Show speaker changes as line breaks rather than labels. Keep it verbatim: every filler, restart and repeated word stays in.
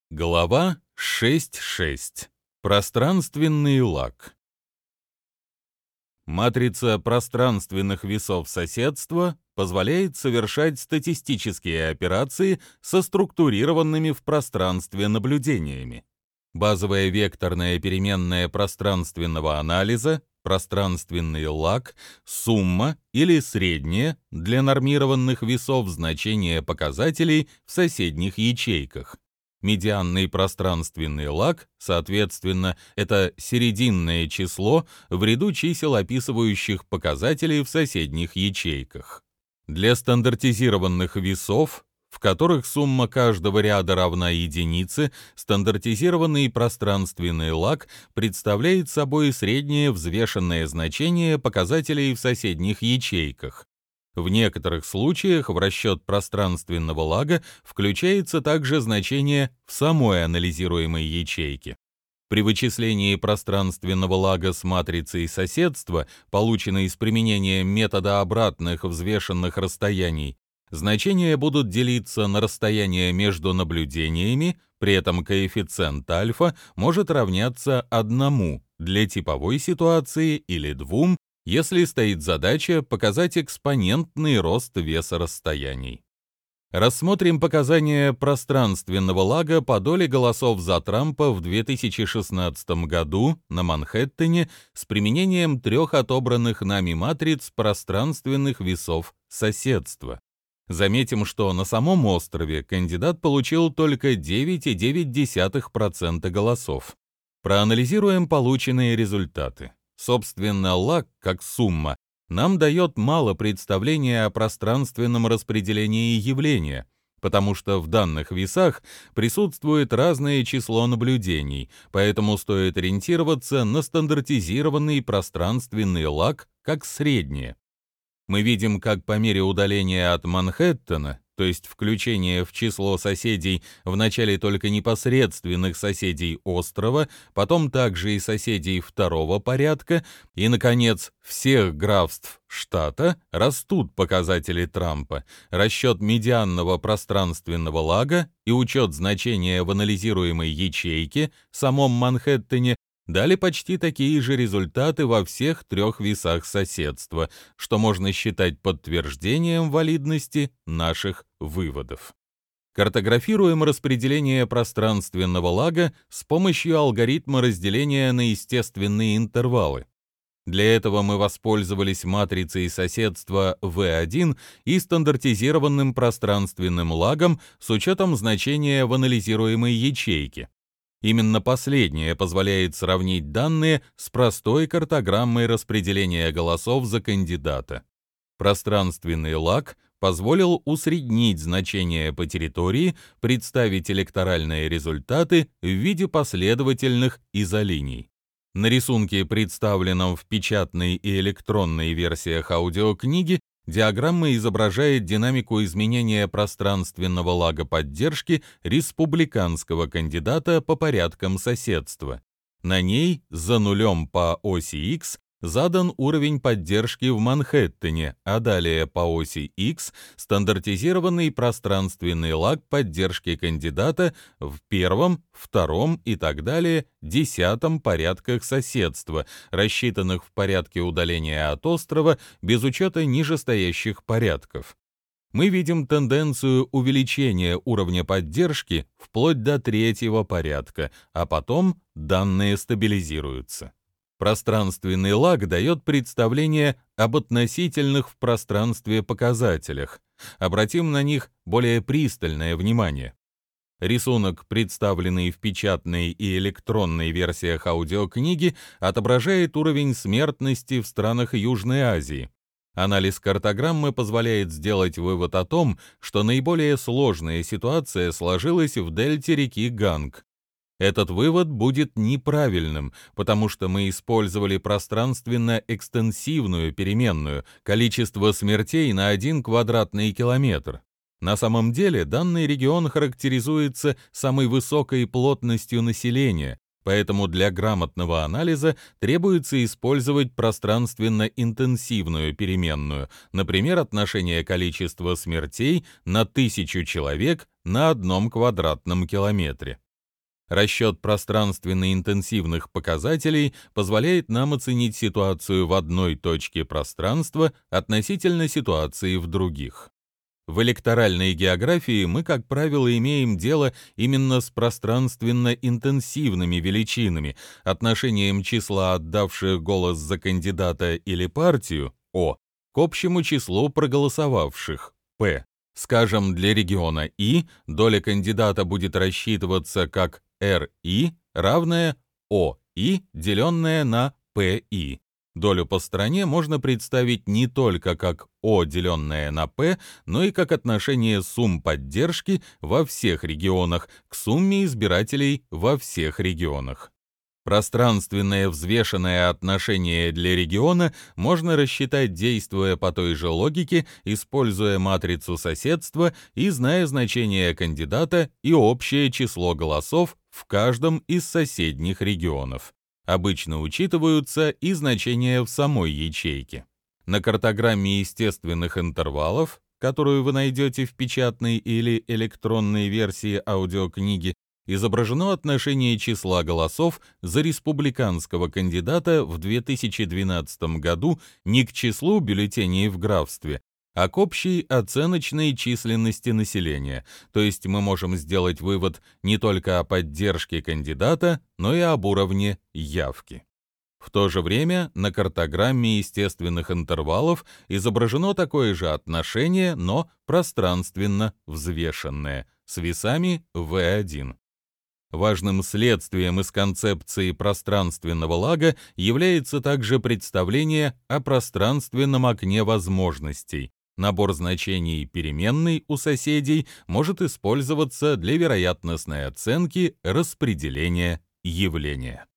Глава шесть точка шесть. Пространственный лаг. Матрица пространственных весов соседства позволяет совершать статистические операции со структурированными в пространстве наблюдениями. Базовая векторная переменная пространственного анализа, пространственный лаг, сумма или среднее для нормированных весов значения показателей в соседних ячейках. Медианный пространственный лаг, соответственно, это серединное число в ряду чисел, описывающих показатели в соседних ячейках. Для стандартизированных весов, в которых сумма каждого ряда равна единице, стандартизированный пространственный лаг представляет собой среднее взвешенное значение показателей в соседних ячейках. В некоторых случаях в расчет пространственного лага включается также значение в самой анализируемой ячейке. При вычислении пространственного лага с матрицей соседства, полученной с применением метода обратных взвешенных расстояний, значения будут делиться на расстояние между наблюдениями, при этом коэффициент альфа может равняться одному для типовой ситуации или двум, если стоит задача показать экспонентный рост веса расстояний. Рассмотрим показания пространственного лага по доле голосов за Трампа в две тысячи шестнадцатом году на Манхэттене с применением трех отобранных нами матриц пространственных весов соседства. Заметим, что на самом острове кандидат получил только девять целых девять десятых процента голосов. Проанализируем полученные результаты. Собственно, лаг, как сумма, нам дает мало представления о пространственном распределении явления, потому что в данных весах присутствует разное число наблюдений, поэтому стоит ориентироваться на стандартизированный пространственный лаг как среднее. Мы видим, как по мере удаления от Манхэттена, то есть включения в число соседей вначале только непосредственных соседей острова, потом также и соседей второго порядка, и, наконец, всех графств штата, растут показатели Трампа, расчет медианного пространственного лага и учет значения в анализируемой ячейке, самом Манхэттене, дали почти такие же результаты во всех трех весах соседства, что можно считать подтверждением валидности наших выводов. Картографируем распределение пространственного лага с помощью алгоритма разделения на естественные интервалы. Для этого мы воспользовались матрицей соседства вэ один и стандартизированным пространственным лагом с учетом значения в анализируемой ячейке. Именно последнее позволяет сравнить данные с простой картограммой распределения голосов за кандидата. Пространственный лаг позволил усреднить значения по территории, представить электоральные результаты в виде последовательных изолиний. На рисунке, представленном в печатной и электронной версиях аудиокниги, диаграмма изображает динамику изменения пространственного лага поддержки республиканского кандидата по порядкам соседства. На ней за нулем по оси X задан уровень поддержки в Манхэттене, а далее по оси X стандартизированный пространственный лаг поддержки кандидата в первом, втором и так далее десятом порядках соседства, рассчитанных в порядке удаления от острова без учета нижестоящих порядков. Мы видим тенденцию увеличения уровня поддержки вплоть до третьего порядка, а потом данные стабилизируются. Пространственный лаг дает представление об относительных в пространстве показателях. Обратим на них более пристальное внимание. Рисунок, представленный в печатной и электронной версиях аудиокниги, отображает уровень смертности в странах Южной Азии. Анализ картограммы позволяет сделать вывод о том, что наиболее сложная ситуация сложилась в дельте реки Ганг. Этот вывод будет неправильным, потому что мы использовали пространственно-экстенсивную переменную, количество смертей на один квадратный километр. На самом деле данный регион характеризуется самой высокой плотностью населения, поэтому для грамотного анализа требуется использовать пространственно-интенсивную переменную, например, отношение количества смертей на тысячу человек на одном квадратном километре. Расчет пространственно-интенсивных показателей позволяет нам оценить ситуацию в одной точке пространства относительно ситуации в других. В электоральной географии мы, как правило, имеем дело именно с пространственно-интенсивными величинами, отношением числа отдавших голос за кандидата или партию, О, к общему числу проголосовавших, П. Скажем, для региона И доля кандидата будет рассчитываться как эр и равная о и, деленная на пи. Долю по стране можно представить не только как О, деленное на P, но и как отношение сумм поддержки во всех регионах к сумме избирателей во всех регионах. Пространственное взвешенное отношение для региона можно рассчитать, действуя по той же логике, используя матрицу соседства и зная значение кандидата и общее число голосов в каждом из соседних регионов. Обычно учитываются и значения в самой ячейке. На картограмме естественных интервалов, которую вы найдете в печатной или электронной версии аудиокниги, изображено отношение числа голосов за республиканского кандидата в две тысячи двенадцатом году не к числу бюллетеней в графстве, а к общей оценочной численности населения, то есть мы можем сделать вывод не только о поддержке кандидата, но и об уровне явки. В то же время на картограмме естественных интервалов изображено такое же отношение, но пространственно взвешенное, с весами вэ один. Важным следствием из концепции пространственного лага является также представление о пространственном окне возможностей. Набор значений переменной у соседей может использоваться для вероятностной оценки распределения явления.